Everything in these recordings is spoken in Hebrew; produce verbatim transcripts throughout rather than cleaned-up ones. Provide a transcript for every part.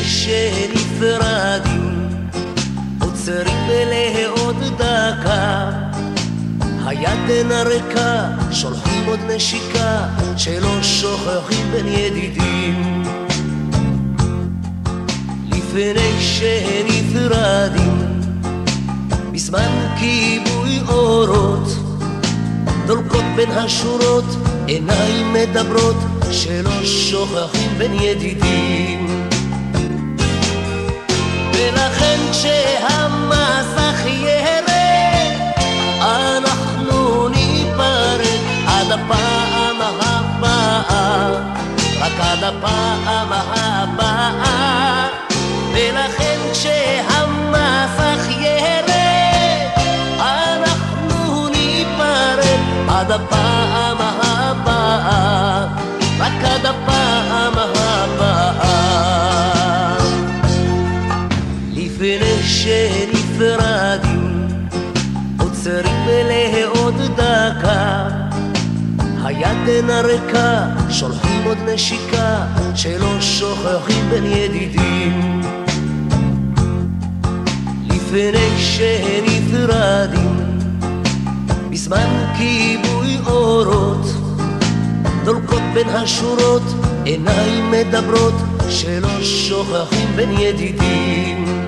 שנפרדים עוצרים לעוד דקה, היד אינה ריקה, שולחים עוד נשיקה, שלא שוכחים בין ידידים. לפני שנפרדים בזמן כיבוי אורות, דולקות בין השורות, עיניים מדברות, שלא שוכחים בין ידידים. ולכן כשהמסך ירד אנחנו ניפרד עד הפעם הבאה, רק עד הפעם הבאה. ולכן כשהמסך ירד אנחנו ניפרד עד הפעם הבאה, רק עד הפעם הבאה. לפני שנפרדים עוצרים לעוד דקה, היד אינה ריקה, שולחים עוד נשיקה, שלא שוכחים בין ידידים. לפני שנפרדים בזמן כיבוי אורות, דולקות בין השורות, עיניים מדברות, שלא שוכחים בין ידידים.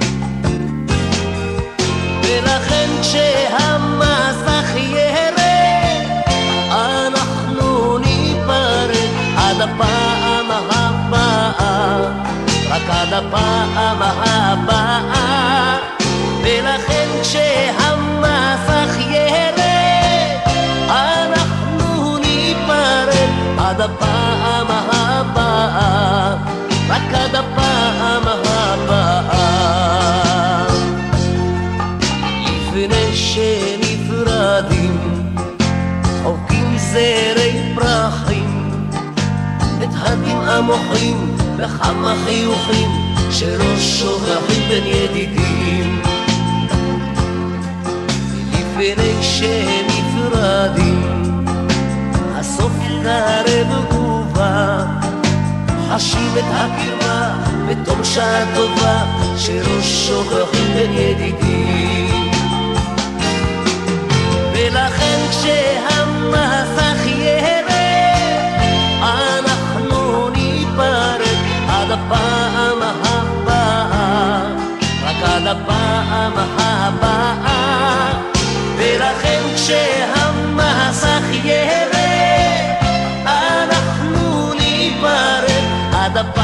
ולכן כשהמסך ירד אנחנו ניפרד עד הפעם הבאה, רק עד הפעם הבאה. ולכן כשהמסך ירד אנחנו ניפרד עד הפעם הבאה, רק עד הפעם הבאה. לפני שנפרדים חוקים זרי פרחים, את הדמעה מוחים וכמה חיוכים, שלא שוכחים בין ידידים. לפני שנפרדים הסוף קרב ובא, חשים את הקרבה בתום שעה טובה, שלא שוכחים בין ידידים. ולכן כשהמסך ירד אנחנו ניפרד עד הפעם הבאה, רק עד הפעם הבאה. ולכן כשהמסך ירד אנחנו ניפרד עד הפעם